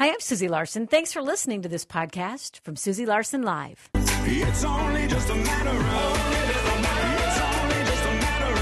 Hi, I'm Susie Larson. Thanks for listening to this podcast from Susie Larson Live. It's only just a matter of. It's only just a matter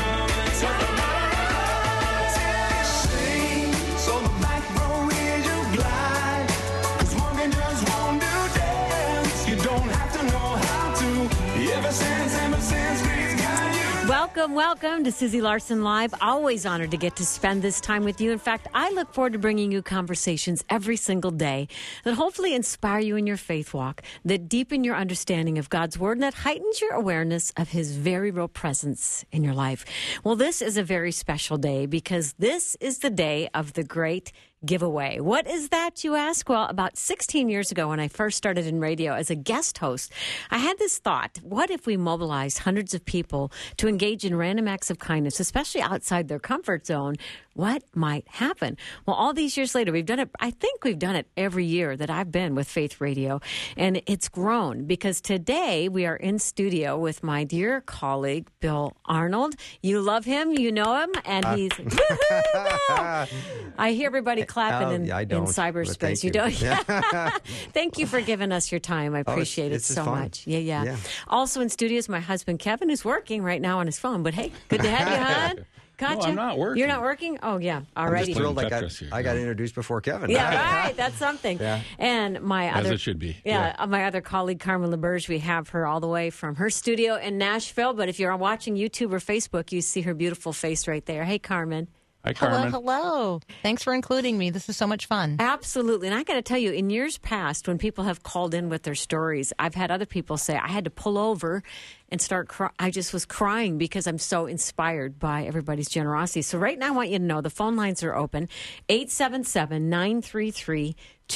of. Sing, so the back row is you glide. 'Cause one can just want to dance. You don't have to know how to. Ever since, please guide you. Welcome to Susie Larson Live. Always honored to get to spend this time with you. In fact, I look forward to bringing you conversations every single day that hopefully inspire you in your faith walk, that deepen your understanding of God's Word, and that heightens your awareness of His very real presence in your life. Well, this is a very special day because this is the day of the great giveaway. What is that, you ask? Well, about 16 years ago when I first started in radio as a guest host, I had this thought: what if we mobilized hundreds of people to engage in random acts of kindness, especially outside their comfort zone? What might happen? Well, all these years later, we've done it. I think we've done it every year that I've been with Faith Radio, and it's grown because today we are in studio with my dear colleague, Bill Arnold. You love him, you know him, and he's woohoo, Bill! I hear everybody clapping in cyberspace. You don't? Thank you for giving us your time. I appreciate it so much. Yeah. Also in studio is my husband, Kevin, who's working right now on his phone. But hey, good to have you, hon. Gotcha. No, I'm not working. You're not working? Oh, yeah. All right. I'm just thrilled I got introduced before Kevin. Yeah, right. That's something. Yeah. And my As other... it should be. Yeah, my other colleague, Carmen LaBerge, we have her all the way from her studio in Nashville. But if you're watching YouTube or Facebook, you see her beautiful face right there. Hey, Carmen. Hi, Carmen. Hello. Thanks for including me. This is so much fun. Absolutely. And I got to tell you, in years past, when people have called in with their stories, I've had other people say, I had to pull over and start crying. I just was crying because I'm so inspired by everybody's generosity. So right now, I want you to know the phone lines are open. 877-933-2484.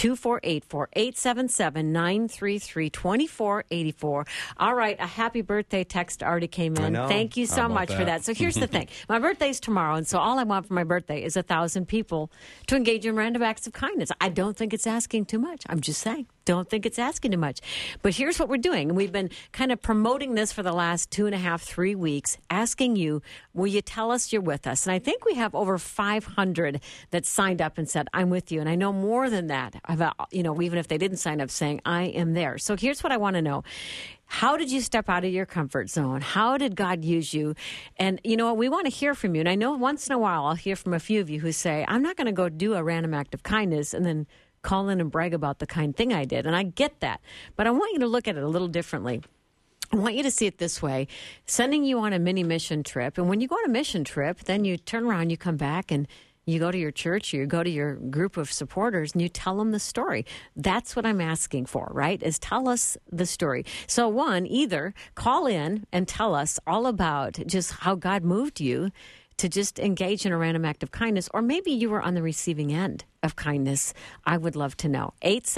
877-933-2484. All right, a happy birthday text already came in. Thank you so much for that. So here's the thing. My birthday's tomorrow, and so all I want for my birthday is 1,000 people to engage in random acts of kindness. I don't think it's asking too much. I'm just saying. Don't think it's asking too much. But here's what we're doing. And we've been kind of promoting this for the last 2.5, 3 weeks, asking you, will you tell us you're with us? And I think we have over 500 that signed up and said, I'm with you. And I know more than that, about, even if they didn't sign up, saying, I am there. So here's what I want to know. How did you step out of your comfort zone? How did God use you? And you know what? We want to hear from you. And I know once in a while I'll hear from a few of you who say, I'm not going to go do a random act of kindness and then call in and brag about the kind thing I did. And I get that. But I want you to look at it a little differently. I want you to see it this way. Sending you on a mini mission trip. And when you go on a mission trip, then you turn around, you come back, and you go to your church, you go to your group of supporters, and you tell them the story. That's what I'm asking for, right? Is tell us the story. So one, either call in and tell us all about just how God moved you to just engage in a random act of kindness, or maybe you were on the receiving end of kindness. I would love to know.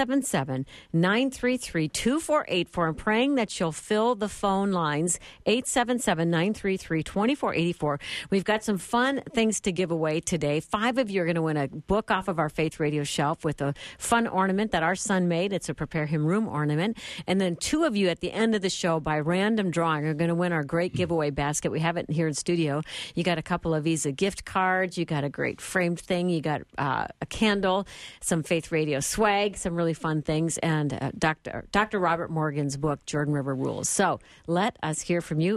877-933-2484. I'm praying that you'll fill the phone lines. 877-933-2484. We've got some fun things to give away today. 5 of you are going to win a book off of our Faith Radio shelf with a fun ornament that our son made. It's a Prepare Him Room ornament. And then 2 of you at the end of the show, by random drawing, are going to win our great giveaway basket. We have it here in studio. You got a couple of Visa gift cards. You got a great framed thing. You got a candle, some Faith Radio swag, some really fun things, and Dr. Robert Morgan's book, Jordan River Rules. So let us hear from you.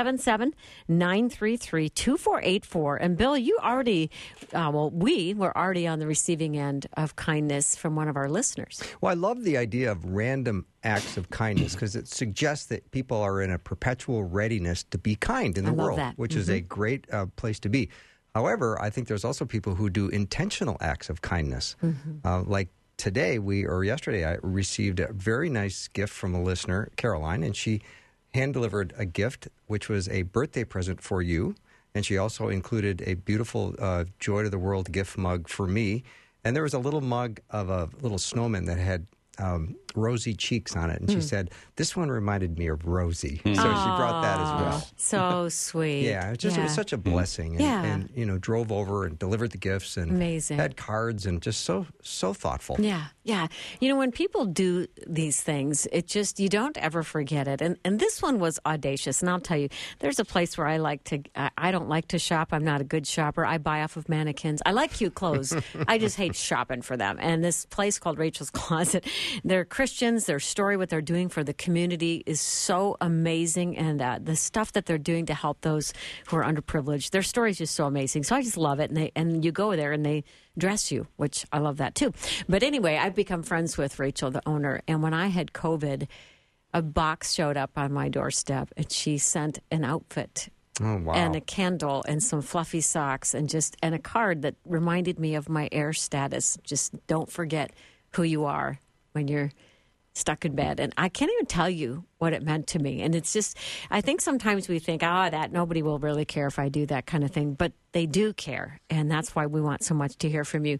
877-933-2484. And Bill, you already, we were already on the receiving end of kindness from one of our listeners. Well, I love the idea of random acts of kindness because it suggests that people are in a perpetual readiness to be kind in the world, which is a great place to be. However, I think there's also people who do intentional acts of kindness. Like yesterday, I received a very nice gift from a listener, Caroline, and she hand-delivered a gift, which was a birthday present for you. And she also included a beautiful Joy to the World gift mug for me. And there was a little mug of a little snowman that had rosy cheeks on it. And she said, this one reminded me of Rosie. So she brought that as well. So sweet. Yeah, it was such a blessing. And, drove over and delivered the gifts and amazing. Had cards and just so thoughtful. Yeah. When people do these things, it just, you don't ever forget it. And this one was audacious. And I'll tell you, there's a place where I don't like to shop. I'm not a good shopper. I buy off of mannequins. I like cute clothes. I just hate shopping for them. And this place called Rachel's Closet, they're Christians. Their story, what they're doing for the community is so amazing. And the stuff that they're doing to help those who are underprivileged, their story is just so amazing. So I just love it. And you go there and they dress you, which I love that too. But anyway, I've become friends with Rachel, the owner. And when I had COVID, a box showed up on my doorstep and she sent an outfit. Oh, wow. And a candle and some fluffy socks and a card that reminded me of my air status. Just don't forget who you are when you're stuck in bed. And I can't even tell you what it meant to me. And it's just, I think sometimes we think, that nobody will really care if I do that kind of thing. But they do care. And that's why we want so much to hear from you.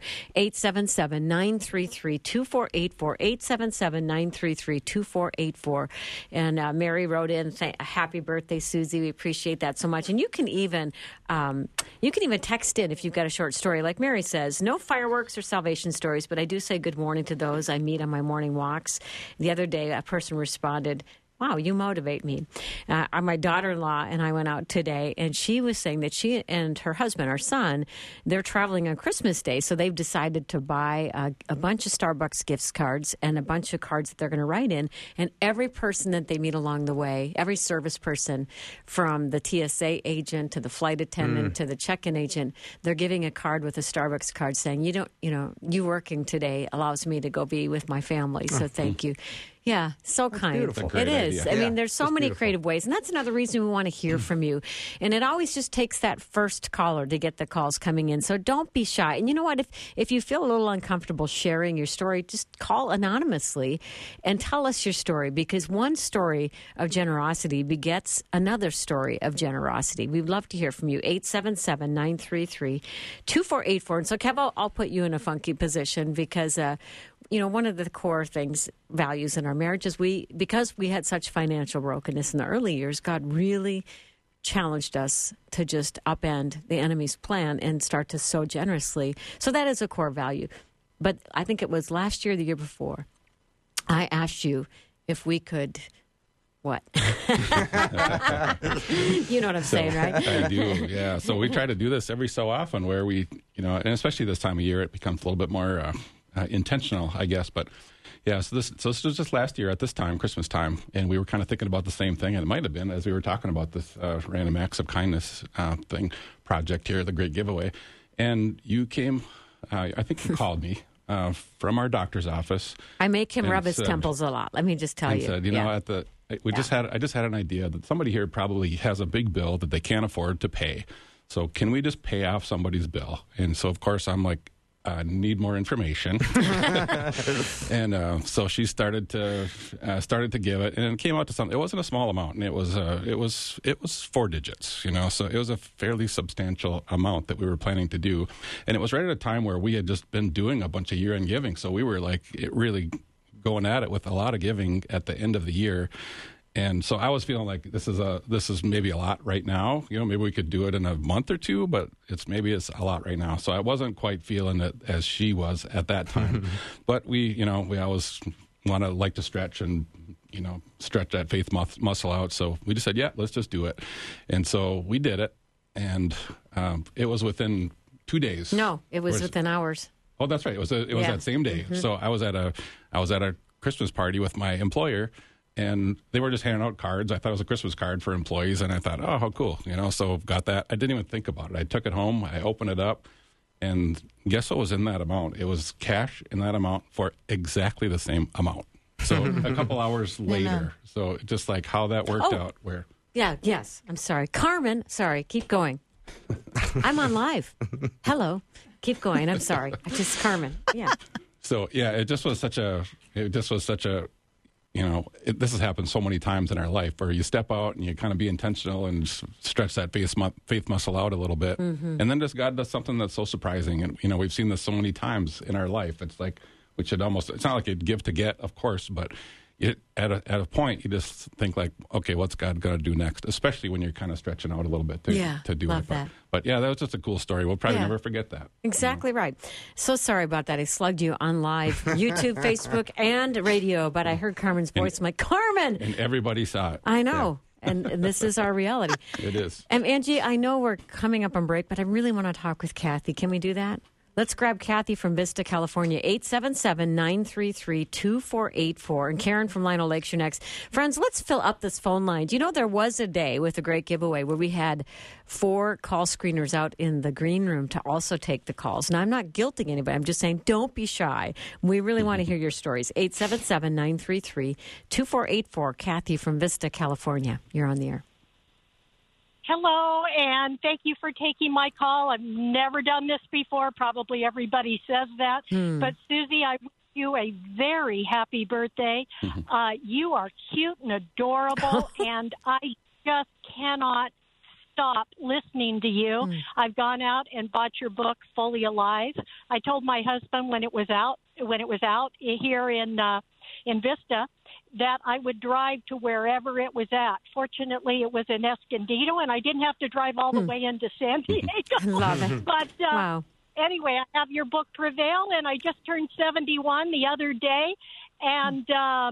877-933-2484. 877-933-2484. And Mary wrote in, happy birthday, Susie. We appreciate that so much. And you can even text in if you've got a short story. Like Mary says, no fireworks or salvation stories, but I do say good morning to those I meet on my morning walks. The other day, a person responded, wow, you motivate me. My daughter-in-law and I went out today, and she was saying that she and her husband, our son, they're traveling on Christmas Day, so they've decided to buy a bunch of Starbucks gift cards and a bunch of cards that they're going to write in, and every person that they meet along the way, every service person, from the TSA agent to the flight attendant to the check-in agent, they're giving a card with a Starbucks card saying, you working today allows me to go be with my family, so thank you. Yeah, so that's kind. Beautiful. It is. Idea. I mean, there's so many beautiful. creative ways. And that's another reason we want to hear from you. And it always just takes that first caller to get the calls coming in. So don't be shy. And you know what? If you feel a little uncomfortable sharing your story, just call anonymously and tell us your story. Because one story of generosity begets another story of generosity. We'd love to hear from you. 877-933-2484. And so, Kev, I'll put you in a funky position because one of the core values in our marriage is because we had such financial brokenness in the early years, God really challenged us to just upend the enemy's plan and start to sow generously. So that is a core value. But I think it was last year, the year before, I asked you if we could... What? You know what I'm saying, right? I do, yeah. So we try to do this every so often where we, and especially this time of year, it becomes a little bit more intentional, I guess. But yeah, so this was just last year at this time, Christmas time, and we were kind of thinking about the same thing. And it might have been as we were talking about this Random Acts of Kindness project here, the Great Giveaway. And you came, I think you called me. From our doctor's office. I make him rub his temples a lot. Let me just tell you. Said, I just had an idea that somebody here probably has a big bill that they can't afford to pay. So can we just pay off somebody's bill? And so of course I'm like, need more information. And so she started to give it, and it came out to something. It wasn't a small amount, and it was 4 digits, so it was a fairly substantial amount that we were planning to do. And it was right at a time where we had just been doing a bunch of year-end giving, so we were like really going at it with a lot of giving at the end of the year. And so I was feeling like this is maybe a lot right now. Maybe we could do it in a month or two, but it's a lot right now. So I wasn't quite feeling it as she was at that time. But we always like to stretch and, stretch that faith muscle out. So we just said, yeah, let's just do it. And so we did it. And it was within 2 days. No, it was within hours. Oh, that's right. It was that same day. Mm-hmm. So I was at a Christmas party with my employer. And they were just handing out cards. I thought it was a Christmas card for employees, and I thought, oh, how cool, so got that. I didn't even think about it. I took it home, I opened it up, and guess what was in that amount? It was cash in that amount for exactly the same amount. So a couple hours later. So just like how that worked out. Yes. I'm sorry. Carmen, keep going. I'm on live. Hello. Keep going. I'm sorry. Carmen. Yeah. So, yeah, it just was such a this has happened so many times in our life where you step out and you kind of be intentional and stretch that faith muscle out a little bit. Mm-hmm. And then just God does something that's so surprising. And, we've seen this so many times in our life. It's like which it's not like a give to get, of course, but at a point, you just think like, okay, what's God going to do next? Especially when you're kind of stretching out a little bit to do love it. That. But yeah, that was just a cool story. We'll probably never forget that. Exactly right. So sorry about that. I slugged you on live YouTube, Facebook, and radio, but I heard Carmen's voice. I'm like, Carmen! And everybody saw it. I know. Yeah. And this is our reality. It is. And Angie, I know we're coming up on break, but I really want to talk with Kathy. Can we do that? Let's grab Kathy from Vista, California, 877-933-2484. And Karen from Lino Lakes, you're next. Friends, let's fill up this phone line. Do you know there was a day with a great giveaway where we had 4 call screeners out in the green room to also take the calls? Now, I'm not guilting anybody. I'm just saying don't be shy. We really want to hear your stories. 877-933-2484. Kathy from Vista, California. You're on the air. Hello, and thank you for taking my call. I've never done this before. Probably everybody says that. But, Susie, I wish you a very happy birthday. You are cute and adorable, and I just cannot stop listening to you. I've gone out and bought your book, Fully Alive. I told my husband when it was out here in Vista, that I would drive to wherever it was at. Fortunately, it was in Escondido, and I didn't have to drive all the way into San Diego. Love it. But wow. Anyway, I have your book, Prevail, and I just turned 71 the other day, and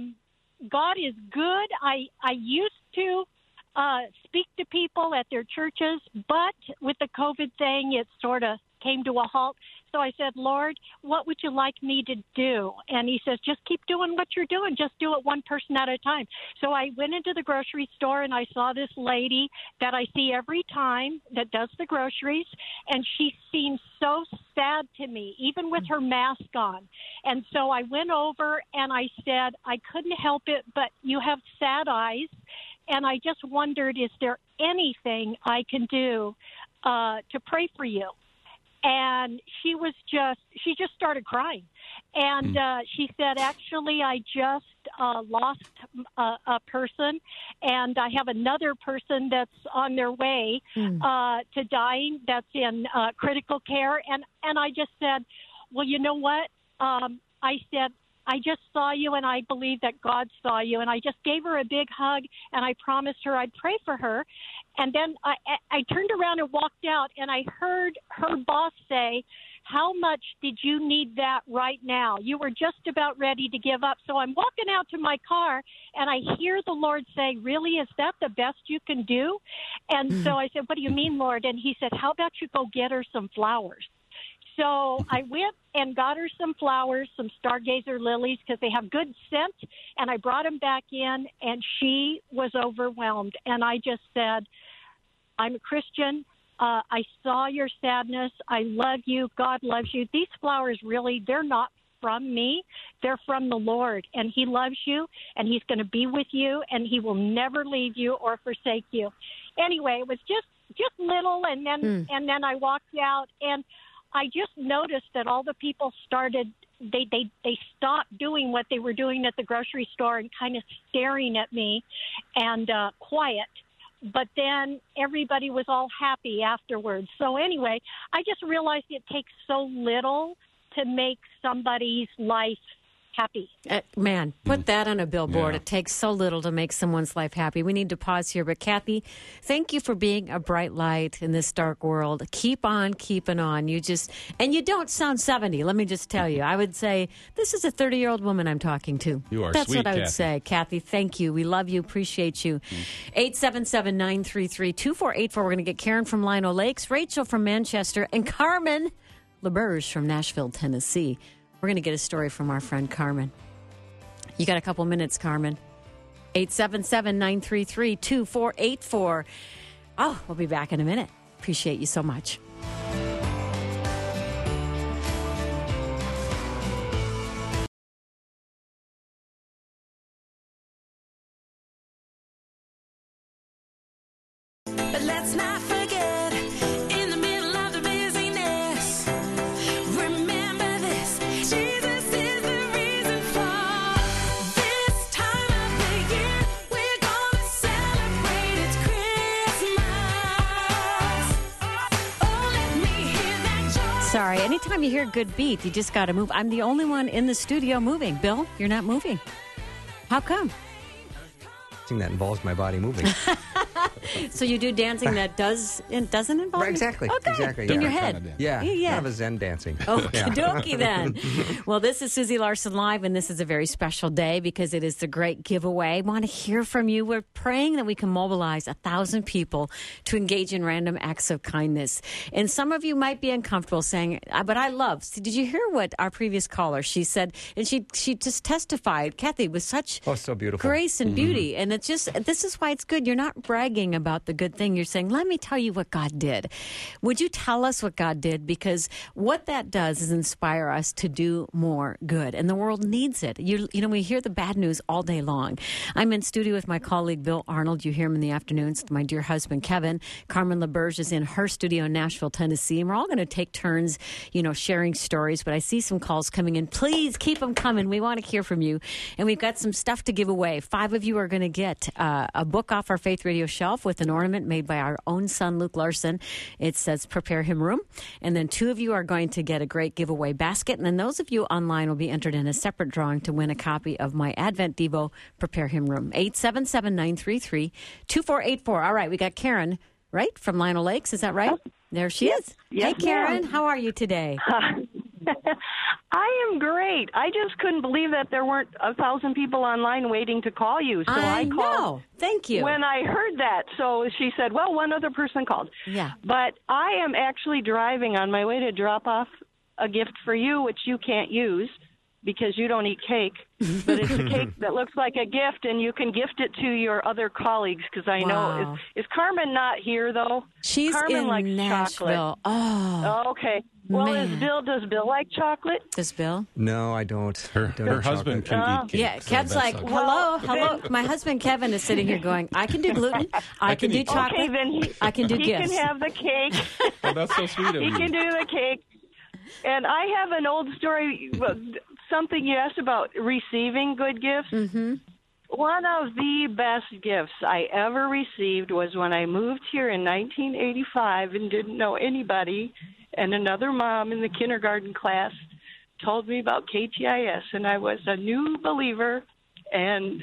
God is good. I used to speak to people at their churches, but with the COVID thing, it sort of came to a halt. So I said, Lord, what would you like me to do? And he says, just keep doing what you're doing. Just do it one person at a time. So I went into the grocery store, and I saw this lady that I see every time that does the groceries, and she seemed so sad to me, even with her mask on. And so I went over, and I said, I couldn't help it, but you have sad eyes, and I just wondered, is there anything I can do to pray for you? And she just started crying. And she said, actually, I just lost a person, and I have another person that's on their way to dying that's in critical care. And I just said, well, you know what? I said, I just saw you, and I believe that God saw you. And I just gave her a big hug, and I promised her I'd pray for her. And then I turned around and walked out, and I heard her boss say, how much did you need that right now? You were just about ready to give up. So I'm walking out to my car, and I hear the Lord say, really, is that the best you can do? And so I said, what do you mean, Lord? And he said, how about you go get her some flowers? So I went and got her some flowers, some stargazer lilies, because they have good scent, and I brought them back in, and she was overwhelmed. And I just said, I'm a Christian. I saw your sadness. I love you. God loves you. These flowers really, they're not from me. They're from the Lord, and he loves you, and he's going to be with you, and he will never leave you or forsake you. Anyway, it was just little, and then I walked out, and I just noticed that all the people started, they stopped doing what they were doing at the grocery store and kind of staring at me and quiet. But then everybody was all happy afterwards. So anyway, I just realized it takes so little to make somebody's life happy. Man, put that on a billboard. Yeah. It takes so little to make someone's life happy. We need to pause here. But Kathy, thank you for being a bright light in this dark world. Keep on keeping on. You don't sound 70. Let me just tell you. I would say this is a 30-year-old woman I'm talking to. You are That's sweet, what I would Kathy. say. Kathy, thank you. We love you. Appreciate you. 877-933-2484. We're going to get Karen from Lino Lakes, Rachel from Manchester, and Carmen LaBerge from Nashville, Tennessee. We're going to get a story from our friend Carmen. You got a couple minutes, Carmen. 877-933-2484. Oh, we'll be back in a minute. Appreciate you so much. But let's not forget, in the middle of the busyness, remember this, Jesus is the reason for this time of the year. We're gonna celebrate, it's Christmas. Oh, let me hear that joy. Sorry, anytime you hear a good beat, you just got to move. I'm the only one in the studio moving. Bill, you're not moving. How come? That involves my body moving. So you do dancing that doesn't involve right, exactly. Okay. Exactly. In Yeah. your head. Yeah. Yeah. Kind of a Zen dancing. Okie dokie then. Well, this is Susie Larson Live, and this is a very special day because it is the great giveaway. Want to hear from you. We're praying that we can mobilize 1,000 people to engage in random acts of kindness. And some of you might be uncomfortable saying, but I love. See, did you hear what our previous caller, she said, and she just testified, Kathy, with such so beautiful. grace and beauty. And it's just, this is why it's good. You're not bragging about the good thing. You're saying, let me tell you what God did. Would you tell us what God did? Because what that does is inspire us to do more good. And the world needs it. You know, we hear the bad news all day long. I'm in studio with my colleague, Bill Arnold. You hear him in the afternoons. My dear husband, Kevin. Carmen LaBerge is in her studio in Nashville, Tennessee. And we're all going to take turns, sharing stories. But I see some calls coming in. Please keep them coming. We want to hear from you. And we've got some stuff to give away. 5 of you are going to get a book off our Faith Radio shelf with an ornament made by our own son, Luke Larson. It says, Prepare Him Room. And then 2 of you are going to get a great giveaway basket. And then those of you online will be entered in a separate drawing to win a copy of my Advent Devo, Prepare Him Room. 877-933-2484. All right, we got Karen, right, from Lionel Lakes. Is that right? There she is. Yes, hey, Karen, ma'am. how are you today? I am great. I just couldn't believe that there weren't 1,000 people online waiting to call you. So I called. know. Thank you. When I heard that, so she said, well, one other person called. Yeah. But I am actually driving on my way to drop off a gift for you, which you can't use because you don't eat cake. But it's a cake that looks like a gift, and you can gift it to your other colleagues because I know. Is Carmen not here, though? She's Carmen in likes Nashville. Chocolate. Oh, okay. Well, man. does Bill like chocolate? Does Bill? No, I don't. Her husband can eat cake. Yeah, so Kev's that's like, okay. hello. My husband Kevin is sitting here going, I can do gluten, I can do eat chocolate, Okay, then I can do he gifts. can have the cake. Oh, that's so sweet of He you. can do the cake. And I have an old story, something you asked about receiving good gifts. Mm-hmm. One of the best gifts I ever received was when I moved here in 1985 and didn't know anybody, and another mom in the kindergarten class told me about KTIS, and I was a new believer. And,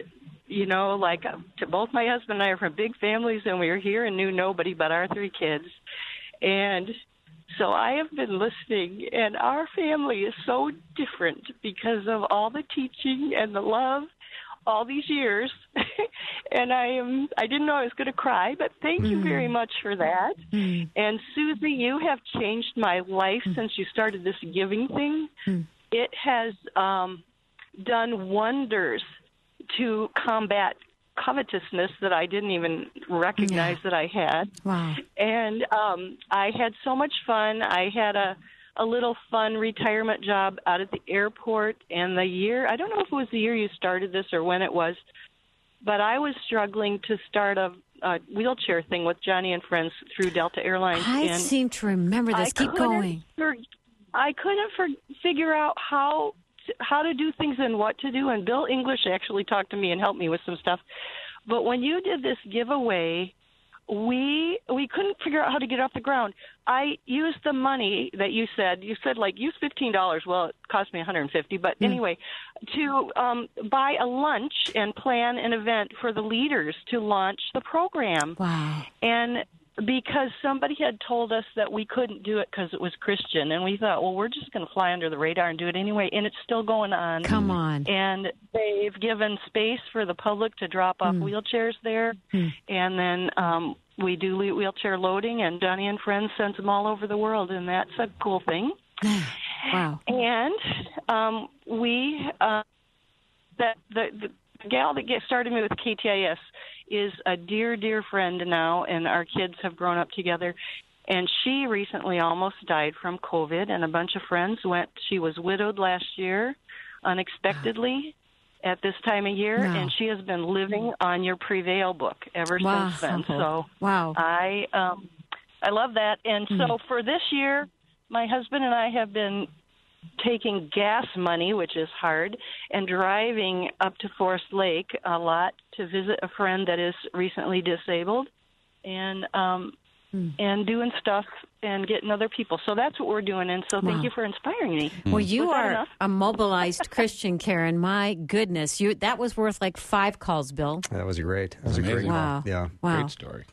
to both my husband and I are from big families, and we were here and knew nobody but our 3 kids. And so I have been listening, and our family is so different because of all the teaching and the love all these years. And I didn't know I was going to cry, but thank you very much for that. And Susie, you have changed my life since you started this giving thing. It has done wonders to combat covetousness that I didn't even recognize that I had. Wow. And I had so much fun. I had a little fun retirement job out at the airport, and I don't know if it was the year you started this or when it was, but I was struggling to start a wheelchair thing with Johnny and Friends through Delta Airlines. I seem to remember this. Keep going. I couldn't figure out how to do things and what to do, and Bill English actually talked to me and helped me with some stuff. But when you did this giveaway, we couldn't figure out how to get off the ground. I used the money that you said like use $15. Well, it cost me $150, but anyway, to buy a lunch and plan an event for the leaders to launch the program. Wow. And because somebody had told us that we couldn't do it because it was Christian, and we thought, well, we're just going to fly under the radar and do it anyway, and it's still going on. Come on. And they've given space for the public to drop off wheelchairs there, and then we do wheelchair loading, and Johnny and Friends sends them all over the world, and that's a cool thing. Wow. And the gal that started me with KTIS is a dear, dear friend now, and our kids have grown up together. And she recently almost died from COVID, and a bunch of friends went. She was widowed last year unexpectedly at this time of year, and she has been living on your Prevail book ever since then. So I love that. And so for this year, my husband and I have been taking gas money, which is hard, and driving up to Forest Lake a lot to visit a friend that is recently disabled. And and doing stuff and getting other people. So that's what we're doing. And so thank you for inspiring me. Well, you are a mobilized Christian, Karen. My goodness. That was worth like 5 calls, Bill. That was great. That was a great wow. call. Yeah. Wow. Great story.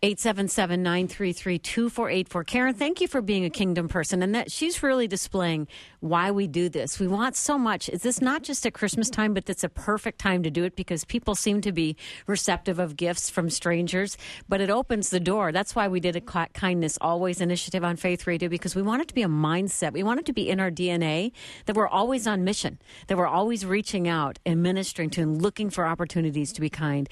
877-933-2484. Karen, thank you for being a kingdom person. And that she's really displaying why we do this. We want so much. Is this not just at Christmas time, but it's a perfect time to do it because people seem to be receptive of gifts from strangers. But it opens the door. That's why we did a Kindness Always initiative on Faith Radio, because we want it to be a mindset. We want it to be in our DNA that we're always on mission, that we're always reaching out and ministering to and looking for opportunities to be kind.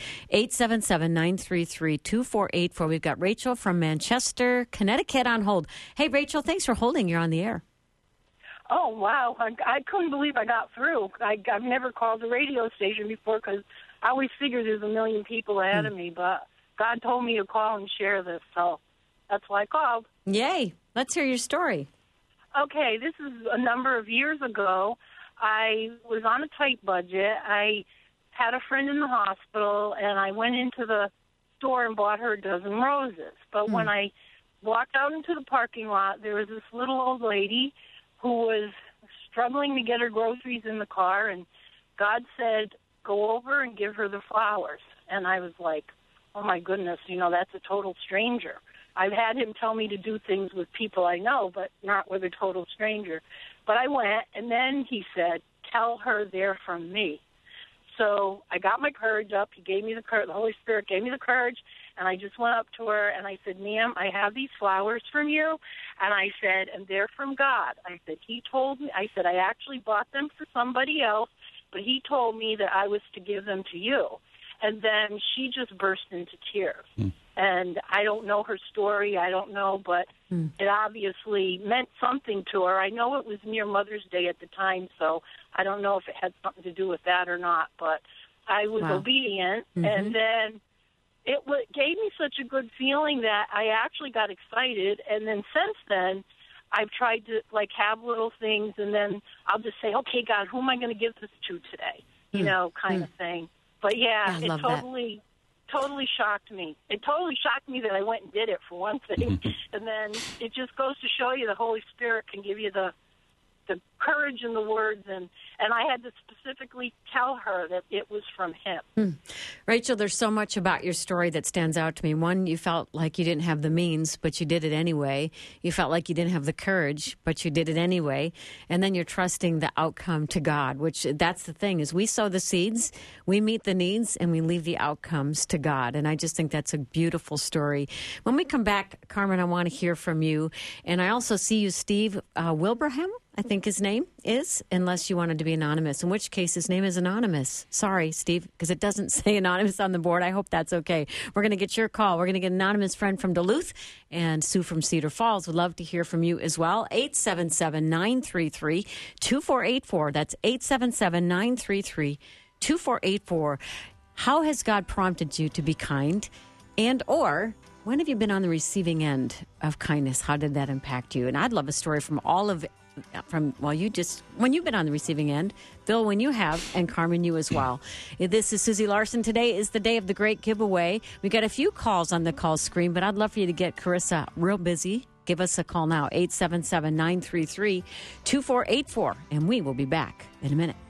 877-933-2484. We've got Rachel from Manchester, Connecticut on hold. Hey, Rachel, thanks for holding. You're on the air. Oh, wow. I couldn't believe I got through. I've never called the radio station before because I always figure there's a million people ahead of me, but God told me to call and share this, so that's why I called. Yay. Let's hear your story. Okay, this is a number of years ago. I was on a tight budget. I had a friend in the hospital, and I went into the store and bought her a dozen roses. But when I walked out into the parking lot, there was this little old lady who was struggling to get her groceries in the car, and God said, go over and give her the flowers. And I was like, oh, my goodness, that's a total stranger. I've had him tell me to do things with people I know, but not with a total stranger. But I went, and then he said, tell her they're from me. So I got my courage up. He gave me the courage. The Holy Spirit gave me the courage, and I just went up to her, and I said, ma'am, I have these flowers from you. And I said, and they're from God. I said, he told me, I said, I actually bought them for somebody else, but he told me that I was to give them to you. And then she just burst into tears. And I don't know her story. I don't know, but it obviously meant something to her. I know it was near Mother's Day at the time, so I don't know if it had something to do with that or not. But I was obedient, and then it gave me such a good feeling that I actually got excited. And then since then, I've tried to, have little things, and then I'll just say, okay, God, who am I going to give this to today? Kind of thing. But, yeah, it totally shocked me. It totally shocked me that I went and did it, for one thing. And then it just goes to show you the Holy Spirit can give you the courage and the words, and I had to specifically tell her that it was from him. Rachel, there's so much about your story that stands out to me. One, you felt like you didn't have the means, but you did it anyway. You felt like you didn't have the courage, but you did it anyway. And then you're trusting the outcome to God, which that's the thing, is we sow the seeds, we meet the needs, and we leave the outcomes to God. And I just think that's a beautiful story. When we come back, Carmen, I want to hear from you. And I also see you, Steve Wilbraham, I think his name is, unless you wanted to be anonymous, in which case his name is anonymous. Sorry, Steve, because it doesn't say anonymous on the board. I hope that's okay. We're going to get your call. We're going to get an anonymous friend from Duluth and Sue from Cedar Falls. Would love to hear from you as well. 877-933-2484. That's 877-933-2484. How has God prompted you to be kind? And or when have you been on the receiving end of kindness? How did that impact you? And I'd love a story from when you've been on the receiving end, Bill, when you have, and Carmen, you as well. This is Susie Larson. Today is the day of the great giveaway. We got a few calls on the call screen, but I'd love for you to get Carissa real busy. Give us a call now, 877-933-2484, and we will be back in a minute.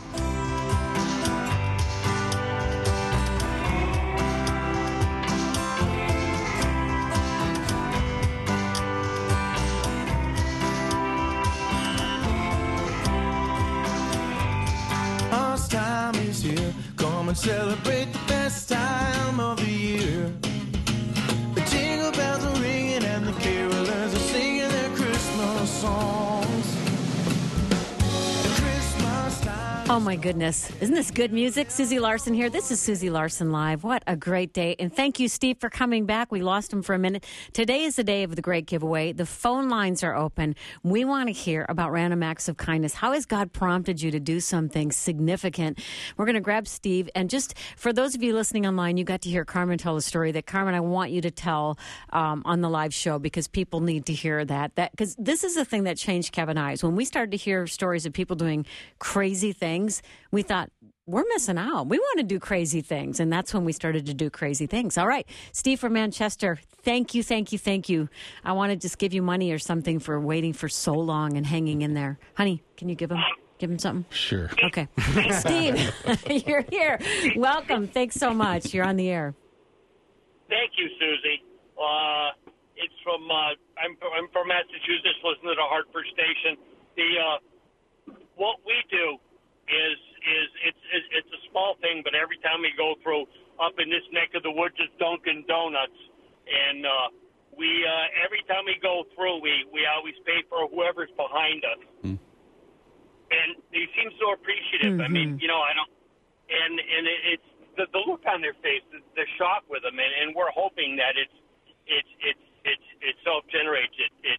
Come and celebrate the best time of the year. The jingle bells are ringing and the carolers are singing their Christmas songs. The Christmas time. Oh, my goodness. Isn't this good music? Susie Larson here. This is Susie Larson Live. What a great day. And thank you, Steve, for coming back. We lost him for a minute. Today is the day of the great giveaway. The phone lines are open. We want to hear about random acts of kindness. How has God prompted you to do something significant? We're going to grab Steve. And just for those of you listening online, you got to hear Carmen tell a story that, Carmen, I want you to tell on the live show, because people need to hear that. Because this is the thing that changed Kevin's eyes. When we started to hear stories of people doing crazy things, we thought, we're missing out. We want to do crazy things, and that's when we started to do crazy things. All right, Steve from Manchester, thank you. I want to just give you money or something for waiting for so long and hanging in there. Honey, can you give him something? Sure. Okay. Steve, you're here. Welcome. Thanks so much. You're on the air. Thank you, Susie. It's from I'm from Massachusetts. Listen to the Hartford station. What we do is it's a small thing, but every time we go through up in this neck of the woods is Dunkin' Donuts, and we every time we go through, we always pay for whoever's behind us, and they seem so appreciative. I mean, I don't, and it's the look on their face, the shock with them, and we're hoping that it self-generates.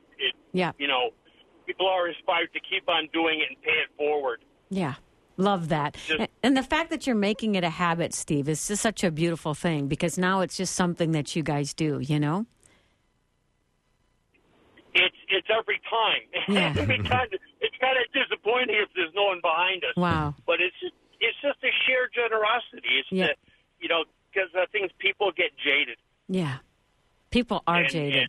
People are inspired to keep on doing it and pay it forward. Yeah. Love that. And the fact that you're making it a habit, Steve, is just such a beautiful thing, because now it's just something that you guys do, It's every time. Yeah. It's kind of disappointing if there's no one behind us. Wow. But it's just a sheer generosity. It's because I think people get jaded. Yeah. People are jaded.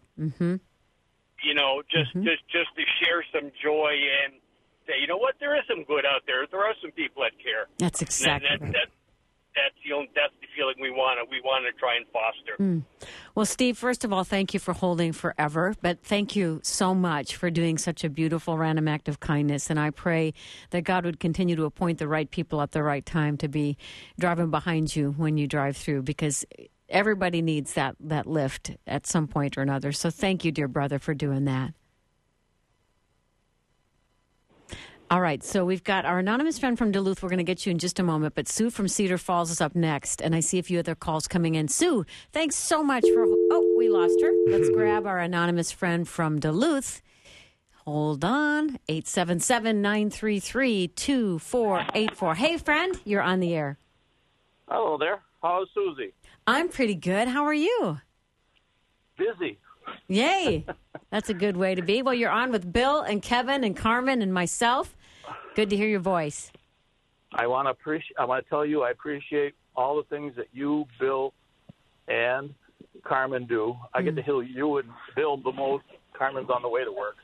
Just to share some joy and say, you know what, there is some good out there. There are some people that care. That's exactly right. That's the feeling we want to try and foster. Well, Steve, first of all, thank you for holding forever, but thank you so much for doing such a beautiful random act of kindness, and I pray that God would continue to appoint the right people at the right time to be driving behind you when you drive through, because everybody needs that lift at some point or another. So thank you, dear brother, for doing that. All right, so we've got our anonymous friend from Duluth. We're going to get you in just a moment, but Sue from Cedar Falls is up next, and I see a few other calls coming in. Sue, thanks so much for... Oh, we lost her. Let's grab our anonymous friend from Duluth. Hold on. 877-933-2484. Hey, friend, you're on the air. Hello there. How's Susie? I'm pretty good. How are you? Busy. Yay. That's a good way to be. Well, you're on with Bill and Kevin and Carmen and myself. Good to hear your voice. I want to tell you I appreciate all the things that you, Bill, and Carmen do. I get to hear you and Bill the most. Carmen's on the way to work.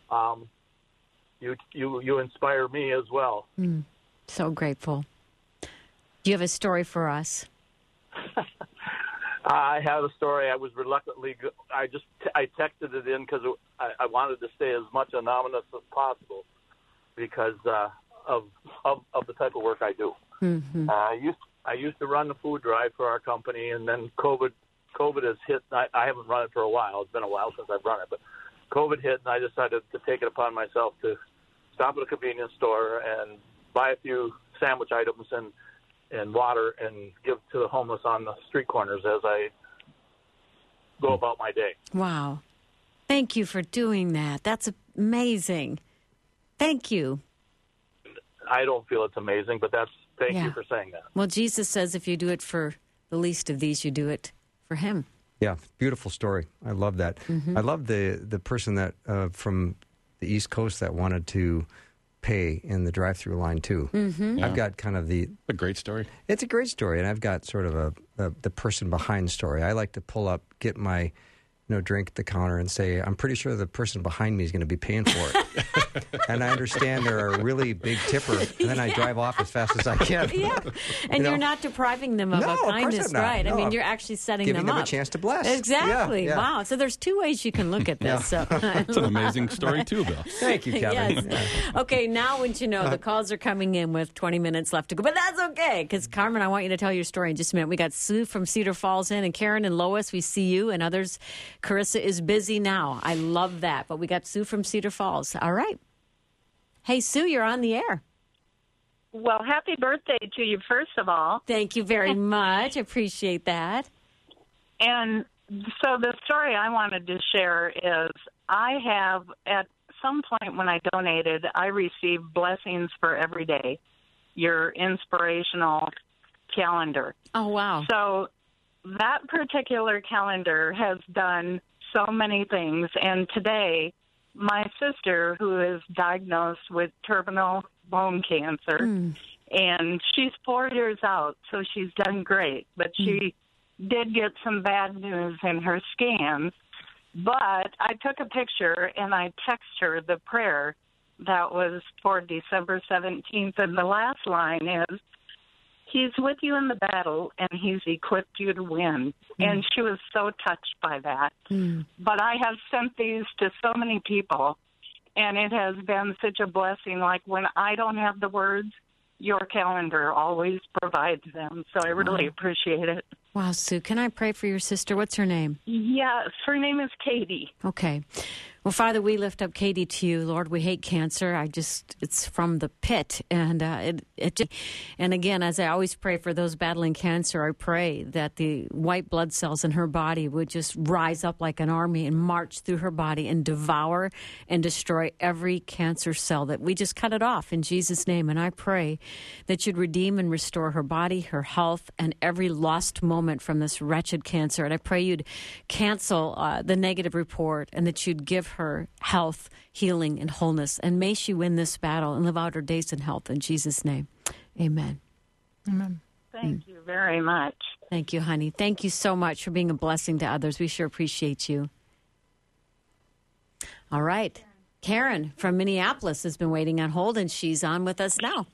You inspire me as well. So grateful. Do you have a story for us? I have a story. I was reluctantly. I texted it in because I wanted to stay as much anonymous as possible because of the type of work I do. I used to run the food drive for our company, and then COVID has hit. I haven't run it for a while. It's been a while since I've run it, but COVID hit, and I decided to take it upon myself to stop at a convenience store and buy a few sandwich items and water and give to the homeless on the street corners as I go about my day. Wow. Thank you for doing that. That's amazing. Thank you. I don't feel it's amazing, but thank you for saying that. Well, Jesus says if you do it for the least of these, you do it for him. Yeah, beautiful story. I love that. I love the person that from the East Coast that wanted to pay in the drive-through line too. I've got kind of a great story. It's a great story, and I've got sort of the person behind story. I like to pull up, get my drink at the counter, and say, I'm pretty sure the person behind me is going to be paying for it. And I understand they're a really big tipper, and then I drive off as fast as I can. And you're not depriving them of a kindness, right? No, I mean, you're actually setting giving them them up. a chance to bless. Exactly. Yeah. Wow. So there's two ways you can look at this. So it's an amazing story too, Bill. Thank you, Kevin. Yes. Okay, now wouldn't you know, the calls are coming in with 20 minutes left to go. But that's okay, because Carmen, I want you to tell your story in just a minute. We got Sue from Cedar Falls in, and Karen and Lois, we see you, and others. Carissa is busy now. I love that. But we got Sue from Cedar Falls. All right. Hey, Sue, you're on the air. Well, happy birthday to you, first of all. Thank you very much. Appreciate that. And so the story I wanted to share is I have, at some point when I donated, I received blessings for every day, your inspirational calendar. Oh, wow. So that particular calendar has done so many things. And today, my sister, who is diagnosed with terminal bone cancer, And she's 4 years out, so she's done great. But she did get some bad news in her scans. But I took a picture and I texted her the prayer that was for December 17th. And the last line is, He's with you in the battle, and He's equipped you to win. And she was so touched by that. But I have sent these to so many people, and it has been such a blessing. Like when I don't have the words, your calendar always provides them. So I really appreciate it. Wow, Sue, can I pray for your sister? What's her name? Yes, her name is Katie. Okay. Well, Father, we lift up Katie to you. Lord, we hate cancer. It's from the pit. And and again, as I always pray for those battling cancer, I pray that the white blood cells in her body would just rise up like an army and march through her body and devour and destroy every cancer cell, that we just cut it off in Jesus' name. And I pray that you'd redeem and restore her body, her health, and every lost moment from this wretched cancer. And I pray you'd cancel the negative report, and that you'd give her health, healing, and wholeness. And may she win this battle and live out her days in health. In Jesus' name, amen. Amen. Thank you very much. Thank you, honey. Thank you so much for being a blessing to others. We sure appreciate you. All right. Karen from Minneapolis has been waiting on hold, and she's on with us now.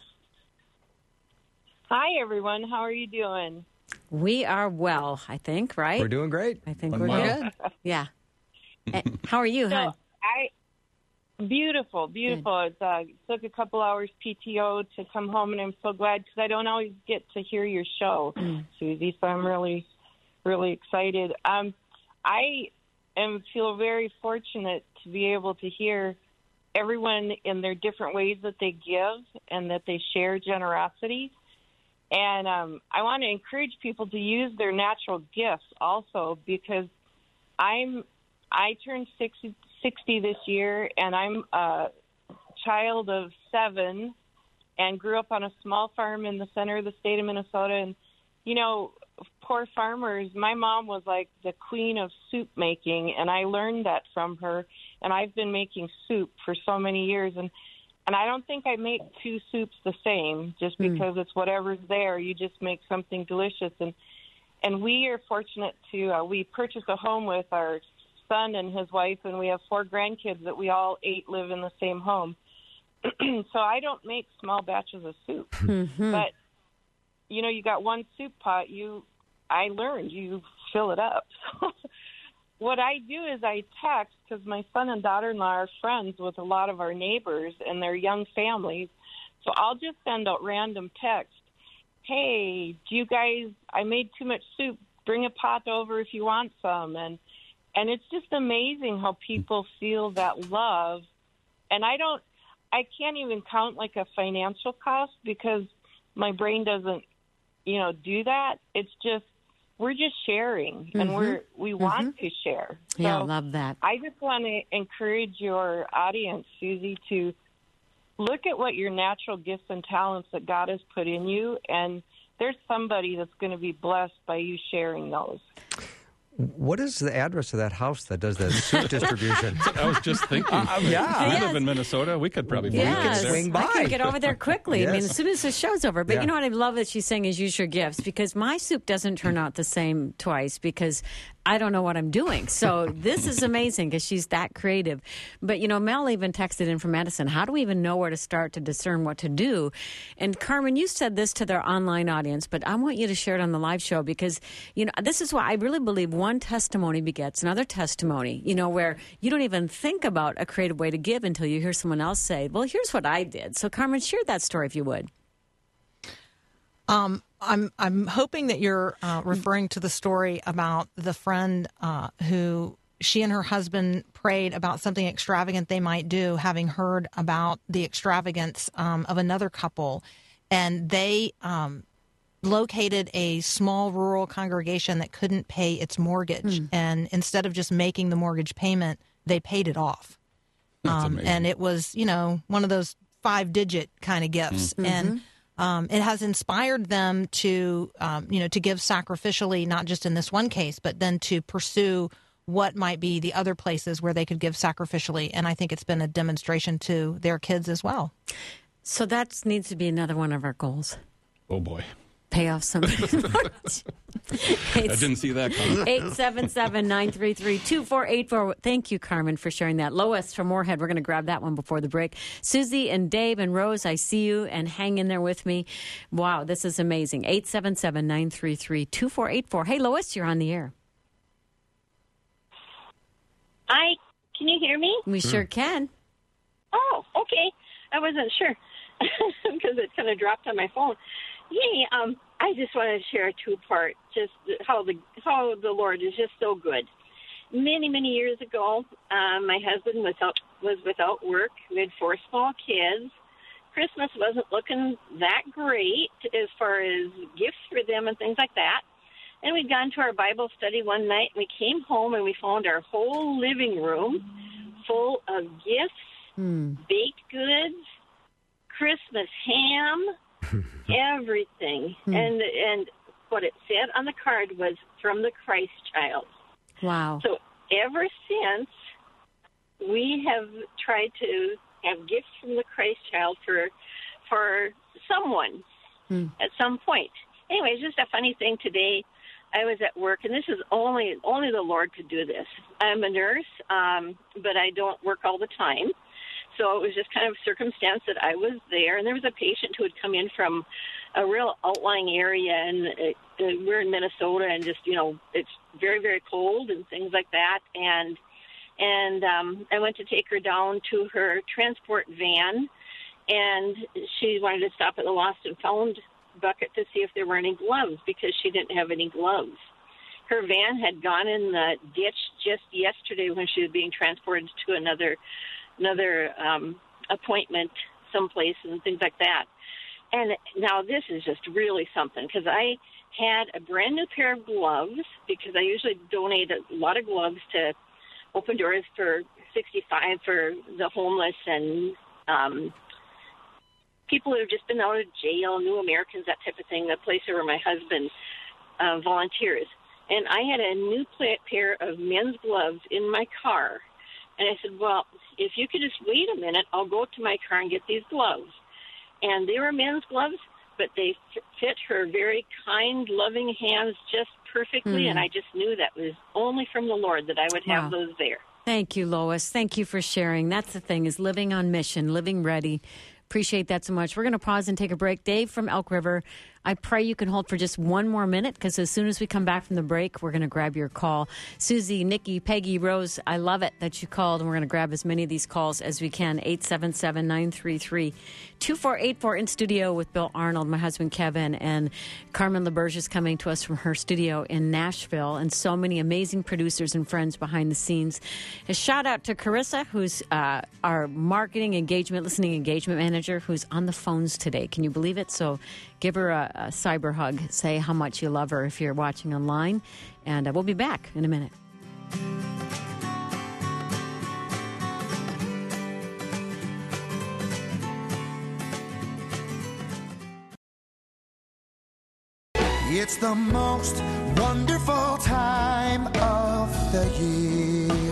Hi, everyone. How are you doing? We are well, I think, right? We're doing great. I think we're good. Yeah. How are you, hon? Beautiful. It took a couple hours PTO to come home, and I'm so glad because I don't always get to hear your show, Susie, so I'm really, really excited. I feel very fortunate to be able to hear everyone in their different ways that they give and that they share generosity. And I want to encourage people to use their natural gifts also, because I turned 60 this year, and I'm a child of 7 and grew up on a small farm in the center of the state of Minnesota. And, you know, poor farmers, my mom was like the queen of soup making, and I learned that from her. And I've been making soup for so many years. And I don't think I make 2 soups the same just because it's whatever's there. You just make something delicious. And we are fortunate to, we purchased a home with our son and his wife, and we have 4 grandkids that we all 8 live in the same home. So I don't make small batches of soup. But, you know, you got one soup pot, I learned you fill it up. So what I do is I text, because my son and daughter-in-law are friends with a lot of our neighbors and their young families. So I'll just send out random text. Hey, I made too much soup. Bring a pot over if you want some. And it's just amazing how people feel that love. And I can't even count like a financial cost, because my brain doesn't, do that. It's just, we're just sharing, and we want to share. So yeah, I love that. I just want to encourage your audience, Susie, to look at what your natural gifts and talents that God has put in you, and there's somebody that's going to be blessed by you sharing those. What is the address of that house that does the soup distribution? I was just thinking. We live in Minnesota. We could probably swing by. I could get over there quickly. I mean, as soon as the show's over. But you know what I love that she's saying is use your gifts, because my soup doesn't turn out the same twice, because I don't know what I'm doing. So this is amazing, because she's that creative. But, Mel even texted in from Madison. How do we even know where to start to discern what to do? And Carmen, you said this to their online audience, but I want you to share it on the live show, because, this is why I really believe one testimony begets another testimony, where you don't even think about a creative way to give until you hear someone else say, well, here's what I did. So Carmen, share that story if you would. I'm hoping that you're referring to the story about the friend who she and her husband prayed about something extravagant they might do, having heard about the extravagance of another couple, and they located a small rural congregation that couldn't pay its mortgage, and instead of just making the mortgage payment, they paid it off. And it was, one of those 5-digit kind of gifts, and it has inspired them to, to give sacrificially, not just in this one case, but then to pursue what might be the other places where they could give sacrificially. And I think it's been a demonstration to their kids as well. So that needs to be another one of our goals. Oh, boy. Pay off somebody. I didn't see that coming. 877-933-2484. Thank you, Carmen, for sharing that. Lois from Moorhead, we're going to grab that one before the break. Susie and Dave and Rose, I see you, and hang in there with me. Wow, this is amazing. 877-933-2484. Hey, Lois, you're on the air. Hi, can you hear me? We sure can. Oh, okay. I wasn't sure because it kind of dropped on my phone. Hey, I just wanted to share a two-part, just how the Lord is just so good. Many, many years ago, my husband was without work. We had 4 small kids. Christmas wasn't looking that great as far as gifts for them and things like that. And we'd gone to our Bible study one night, and we came home, and we found our whole living room full of gifts, baked goods, Christmas ham, everything. And what it said on the card was from the Christ child. Wow. So ever since, we have tried to have gifts from the Christ child for someone at some point. Anyway, it's just a funny thing today. I was at work, and this is only the Lord could do this. I'm a nurse, but I don't work all the time. So it was just kind of circumstance that I was there, and there was a patient who had come in from a real outlying area, and we're in Minnesota, and just, it's very, very cold and things like that. And I went to take her down to her transport van, and she wanted to stop at the Lost and Found bucket to see if there were any gloves because she didn't have any gloves. Her van had gone in the ditch just yesterday when she was being transported to another appointment someplace and things like that. And now this is just really something because I had a brand new pair of gloves because I usually donate a lot of gloves to Open Doors for 65 for the homeless and people who have just been out of jail, New Americans, that type of thing, the place where my husband volunteers. And I had a new pair of men's gloves in my car. And I said, well, if you could just wait a minute, I'll go to my car and get these gloves. And they were men's gloves, but they fit her very kind, loving hands just perfectly. And I just knew that was only from the Lord that I would have those there. Thank you, Lois. Thank you for sharing. That's the thing, is living on mission, living ready. Appreciate that so much. We're going to pause and take a break. Dave from Elk River, I pray you can hold for just one more minute because as soon as we come back from the break, we're going to grab your call. Susie, Nikki, Peggy, Rose, I love it that you called, and we're going to grab as many of these calls as we can. 877-933-2484 in studio with Bill Arnold, my husband Kevin, and Carmen LaBerge is coming to us from her studio in Nashville, and so many amazing producers and friends behind the scenes. A shout out to Carissa, who's our marketing engagement, listening engagement manager, who's on the phones today. Can you believe it? So give her a cyber hug. Say how much you love her if you're watching online. And we'll be back in a minute. It's the most wonderful time of the year,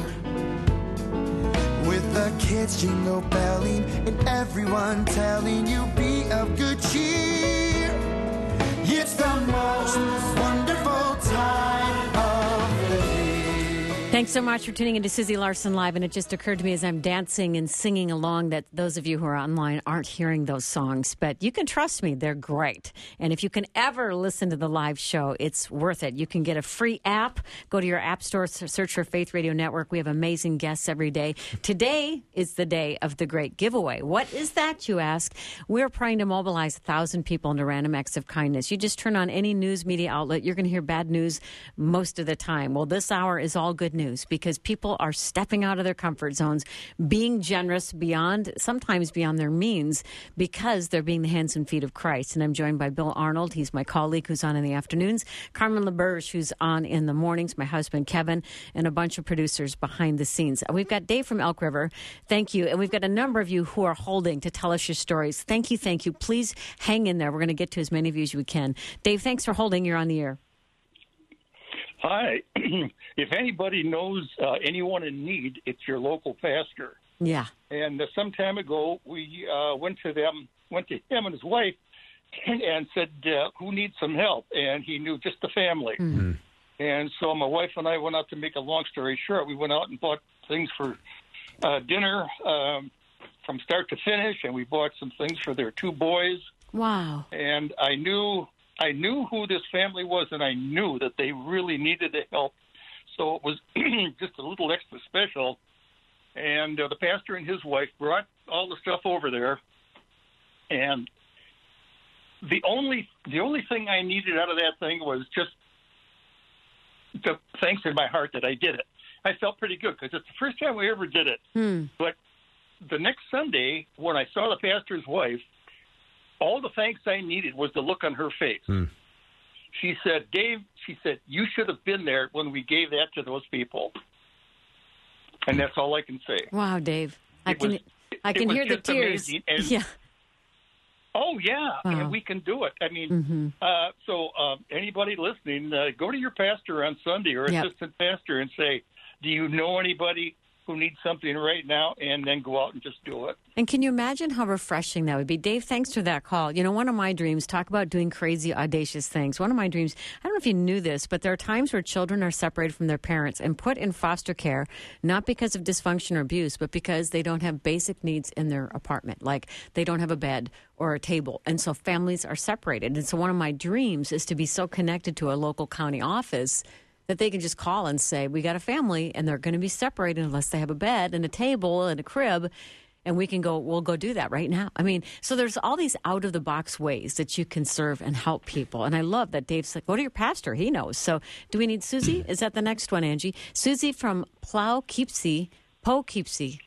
with the kids jingle belling and everyone telling you be of good cheer. It's the most wonderful time of the year. Thanks so much for tuning into Susie Larson Live. And it just occurred to me as I'm dancing and singing along that those of you who are online aren't hearing those songs. But you can trust me, they're great. And if you can ever listen to the live show, it's worth it. You can get a free app. Go to your app store, search for Faith Radio Network. We have amazing guests every day. Today is the day of the great giveaway. What is that, you ask? We're praying to mobilize 1,000 people into random acts of kindness. You just turn on any news media outlet, you're going to hear bad news most of the time. Well, this hour is all good news because people are stepping out of their comfort zones, being generous sometimes beyond their means, because they're being the hands and feet of Christ. And I'm joined by Bill Arnold. He's my colleague who's on in the afternoons. Carmen LaBerge, who's on in the mornings. My husband, Kevin, and a bunch of producers behind the scenes. We've got Dave from Elk River. Thank you. And we've got a number of you who are holding to tell us your stories. Thank you. Thank you. Please hang in there. We're going to get to as many of you as we can. Dave, thanks for holding. You're on the air. Hi. If anybody knows anyone in need, it's your local pastor. Yeah. And some time ago, we went to them went to him and his wife and said, who needs some help? And he knew just the family. Mm-hmm. And so my wife and I went out to make a long story short. We went out and bought things for dinner from start to finish, and we bought some things for their 2 boys. Wow. And I knew who this family was, and I knew that they really needed the help. So it was just a little extra special. And the pastor and his wife brought all the stuff over there. And the only thing I needed out of that thing was just the thanks in my heart that I did it. I felt pretty good because it's the first time we ever did it. But the next Sunday, when I saw the pastor's wife, all the thanks I needed was the look on her face. She said, Dave, you should have been there when we gave that to those people. And that's all I can say. Wow, Dave. I can hear the tears. Yeah. Oh, yeah. Wow. And we can do it. I mean, so anybody listening, go to your pastor on Sunday or assistant pastor and say, do you know anybody who needs something right now? And then go out and just do it. And can you imagine how refreshing that would be? Dave, thanks for that call. You know, one of my dreams, talk about doing crazy, audacious things. One of my dreams, I don't know if you knew this, but there are times where children are separated from their parents and put in foster care, not because of dysfunction or abuse, but because they don't have basic needs in their apartment. Like they don't have a bed or a table. And so families are separated. And so one of my dreams is to be so connected to a local county office that they can just call and say, we got a family and they're going to be separated unless they have a bed and a table and a crib. And we'll go do that right now. I mean, so there's all these out of the box ways that you can serve and help people. And I love that Dave's like, go to your pastor. He knows. So do we need Susie? Is that the next one, Angie? Susie from Poughkeepsie, Poughkeepsie,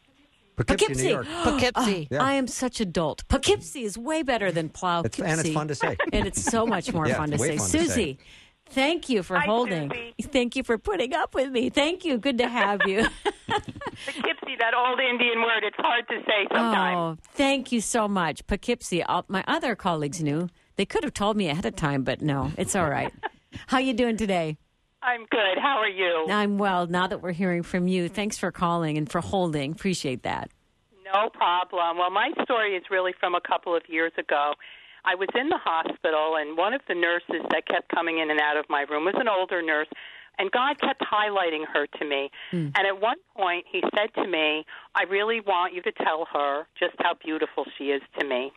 New York. Poughkeepsie. Yeah. I am such an adult. Poughkeepsie is way better than Poughkeepsie. And it's fun to say. And it's so much more fun to say. Susie. Thank you for holding. Susie. Thank you for putting up with me. Thank you. Good to have you. Poughkeepsie, that old Indian word, it's hard to say sometimes. Oh, thank you so much. Poughkeepsie. My other colleagues knew. They could have told me ahead of time, but no, it's all right. How you doing today? I'm good. How are you? I'm well. Now that we're hearing from you, thanks for calling and for holding. Appreciate that. No problem. Well, my story is really from a couple of years ago. I was in the hospital, and one of the nurses that kept coming in and out of my room was an older nurse, and God kept highlighting her to me. And at one point, he said to me, I really want you to tell her just how beautiful she is to me.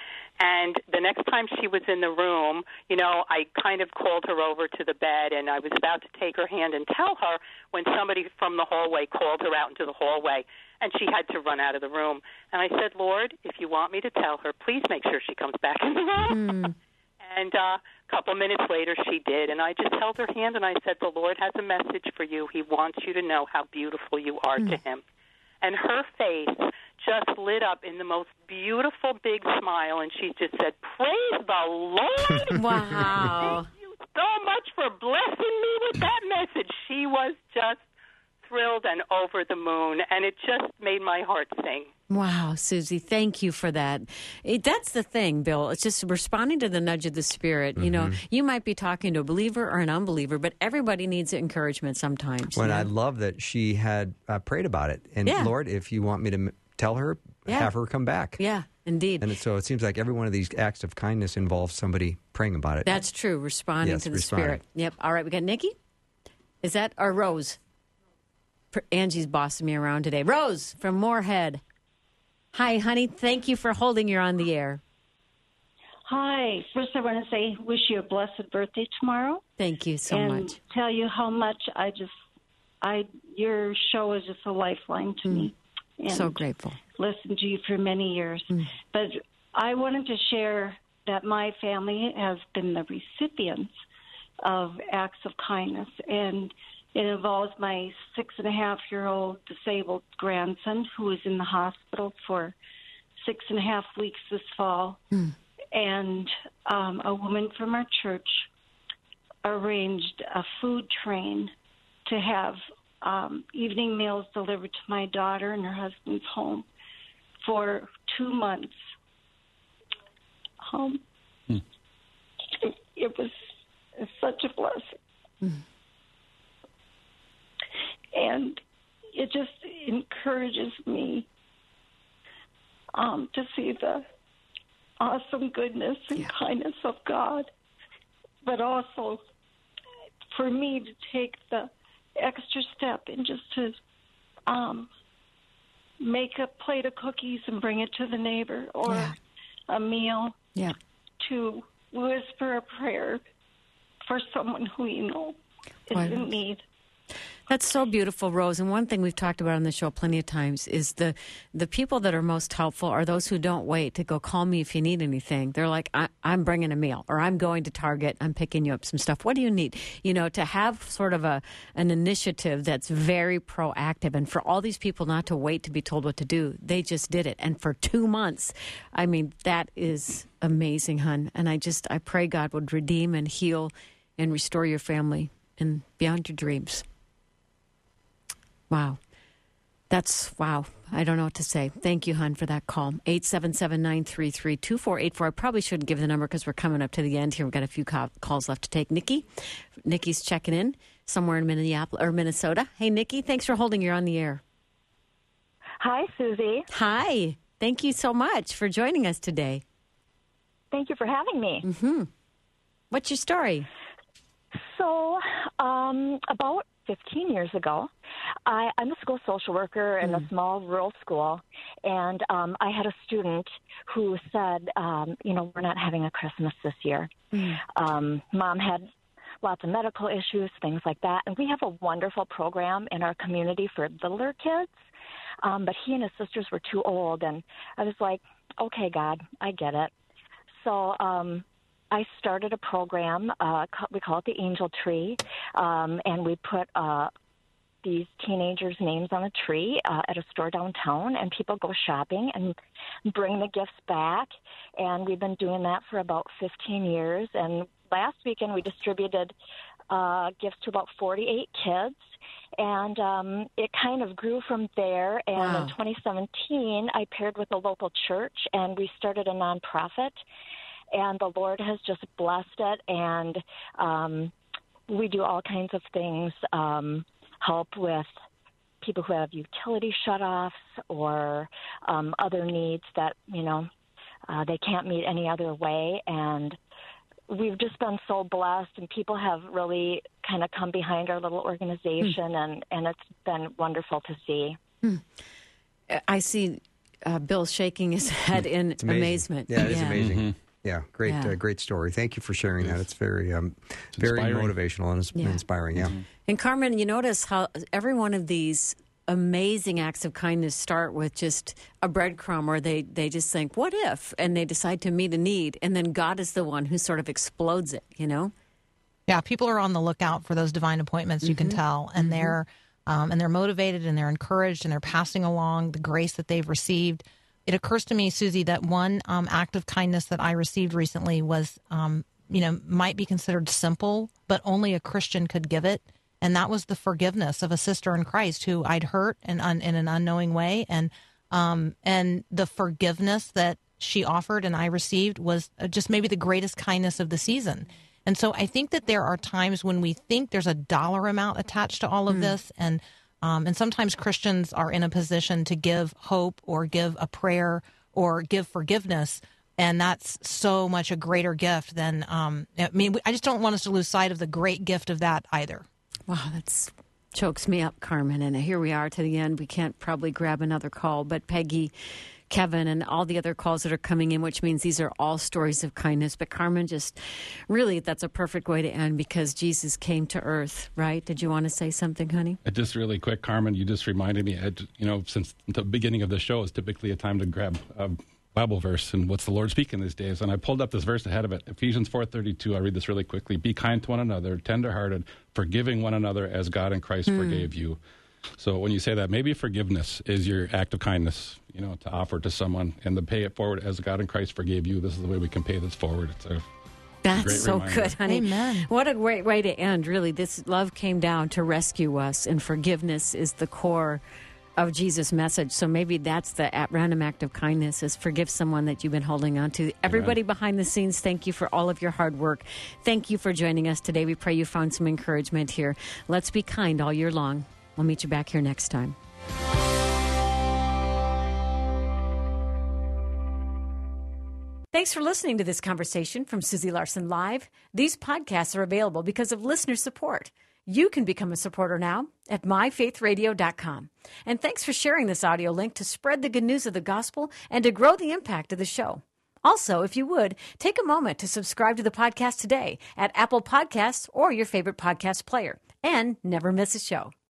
And the next time she was in the room, you know, I kind of called her over to the bed, and I was about to take her hand and tell her when somebody from the hallway called her out into the hallway, and she had to run out of the room. And I said, Lord, if you want me to tell her, please make sure she comes back in the room. And a couple minutes later, she did, and I just held her hand, and I said, the Lord has a message for you. He wants you to know how beautiful you are to him. And her face just lit up in the most beautiful big smile, and she just said, praise the Lord. Wow. Thank you so much for blessing me with that message. She was just thrilled and over the moon, and it just made my heart sing. Wow, Susie, thank you for that. That's the thing, Bill. It's just responding to the nudge of the Spirit. You know, you might be talking to a believer or an unbeliever, but everybody needs encouragement sometimes. Well, I love that she had prayed about it. And Lord, if you want me to tell her, have her come back. Yeah, indeed. And so it seems like every one of these acts of kindness involves somebody praying about it. That's true, responding to the Spirit. Yep. All right, we got Nikki? Is that, or Rose? Angie's bossing me around today. Rose from Moorhead. Hi, honey. Thank you for holding. You're on the air. Hi. First, I want to say, wish you a blessed birthday tomorrow. Thank you so much. And tell you how much your show is just a lifeline to me. And so grateful. Listened to you for many years. But I wanted to share that my family has been the recipients of acts of kindness, and it involves my 6.5-year-old disabled grandson who is in the hospital for 6.5 weeks this fall. And a woman from our church arranged a food train to have evening meals delivered to my daughter and her husband's home for 2 months. It was such a blessing. And it just encourages me to see the awesome goodness and kindness of God, but also for me to take the extra step and just to make a plate of cookies and bring it to the neighbor, or a meal, to whisper a prayer for someone who you know is in need. That's so beautiful, Rose. And one thing we've talked about on the show plenty of times is the people that are most helpful are those who don't wait to go, call me if you need anything. They're like, I'm bringing a meal, or I'm going to Target, I'm picking you up some stuff. What do you need? You know, to have sort of an initiative that's very proactive. And for all these people not to wait to be told what to do, they just did it. And for 2 months, I mean, that is amazing, hon. And I pray God would redeem and heal and restore your family and beyond your dreams. Wow. Wow. I don't know what to say. Thank you, hon, for that call. 877-933-2484. I probably shouldn't give the number because we're coming up to the end here. We've got a few calls left to take. Nikki's checking in somewhere in Minnesota. Hey, Nikki, thanks for holding. You're on the air. Hi, Susie. Hi. Thank you so much for joining us today. Thank you for having me. Mm-hmm. What's your story? So, about 15 years ago, I'm a school social worker in a small rural school, and I had a student who said, we're not having a Christmas this year. Mom had lots of medical issues, things like that, and we have a wonderful program in our community for littler kids, but he and his sisters were too old, and I was like, okay, God, I get it. So I started a program, we call it the Angel Tree, and we put these teenagers' names on a tree at a store downtown, and people go shopping and bring the gifts back, and we've been doing that for about 15 years, and last weekend we distributed gifts to about 48 kids, and it kind of grew from there, and in 2017 I paired with a local church, and we started a nonprofit. And the Lord has just blessed it, and we do all kinds of things, help with people who have utility shutoffs or other needs that, they can't meet any other way. And we've just been so blessed, and people have really kind of come behind our little organization, and it's been wonderful to see. I see Bill shaking his head in amazement. Yeah, it is amazing. Mm-hmm. Yeah, great story. Thank you for sharing that. It's very motivational and inspiring. Yeah. And Carmen, you notice how every one of these amazing acts of kindness start with just a breadcrumb, or they just think, "What if?" and they decide to meet a need, and then God is the one who sort of explodes it. Yeah, people are on the lookout for those divine appointments. You can tell, and they're motivated, and they're encouraged, and they're passing along the grace that they've received. It occurs to me, Susie, that one act of kindness that I received recently was, might be considered simple, but only a Christian could give it. And that was the forgiveness of a sister in Christ who I'd hurt in an unknowing way. And the forgiveness that she offered and I received was just maybe the greatest kindness of the season. And so I think that there are times when we think there's a dollar amount attached to all of this, and sometimes Christians are in a position to give hope or give a prayer or give forgiveness, and that's so much a greater gift than, I just don't want us to lose sight of the great gift of that either. Wow, that chokes me up, Carmen, and here we are to the end. We can't probably grab another call, but Peggy, Kevin, and all the other calls that are coming in, which means these are all stories of kindness. But Carmen, just really, that's a perfect way to end because Jesus came to earth, right? Did you want to say something, honey? Just really quick, Carmen, you just reminded me, since the beginning of the show is typically a time to grab a Bible verse and what's the Lord speaking these days. And I pulled up this verse ahead of it, Ephesians 4:32. I'll read this really quickly. Be kind to one another, tenderhearted, forgiving one another as God in Christ forgave you. So when you say that, maybe forgiveness is your act of kindness, to offer to someone, and to pay it forward as God in Christ forgave you. This is the way we can pay this forward. That's so reminder. Good, honey. Amen. What a great way to end, really. This love came down to rescue us, and forgiveness is the core of Jesus' message. So maybe that's the random act of kindness, is forgive someone that you've been holding on to. Everybody behind the scenes, thank you for all of your hard work. Thank you for joining us today. We pray you found some encouragement here. Let's be kind all year long. We'll meet you back here next time. Thanks for listening to this conversation from Susie Larson Live. These podcasts are available because of listener support. You can become a supporter now at myfaithradio.com. And thanks for sharing this audio link to spread the good news of the gospel and to grow the impact of the show. Also, if you would, take a moment to subscribe to the podcast today at Apple Podcasts or your favorite podcast player. And never miss a show.